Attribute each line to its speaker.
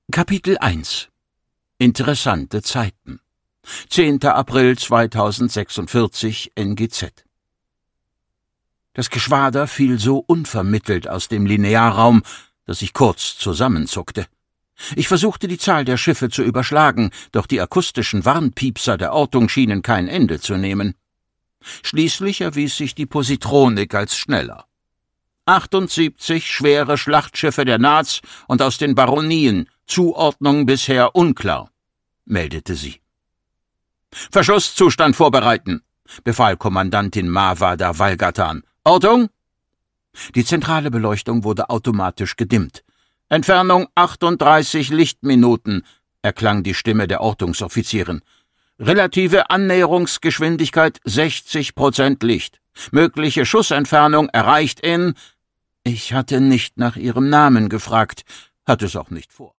Speaker 1: Kapitel 1 Interessante Zeiten 10. April 2046 NGZ. Das Geschwader fiel so unvermittelt aus dem Linearraum, dass ich kurz zusammenzuckte. Ich versuchte, die Zahl der Schiffe zu überschlagen, doch die akustischen Warnpiepser der Ortung schienen kein Ende zu nehmen. Schließlich erwies sich die Positronik als schneller. 78 schwere Schlachtschiffe der Naz und aus den Baronien, Zuordnung bisher unklar, meldete sie. »Verschlusszustand vorbereiten«, befahl Kommandantin Mawada Walgatan. »Ortung?« Die zentrale Beleuchtung wurde automatisch gedimmt. »Entfernung 38 Lichtminuten«, erklang die Stimme der Ortungsoffizierin. »Relative Annäherungsgeschwindigkeit 60% Licht. Mögliche Schussentfernung erreicht in...« Ich hatte nicht nach ihrem Namen gefragt, hatte es auch nicht vor.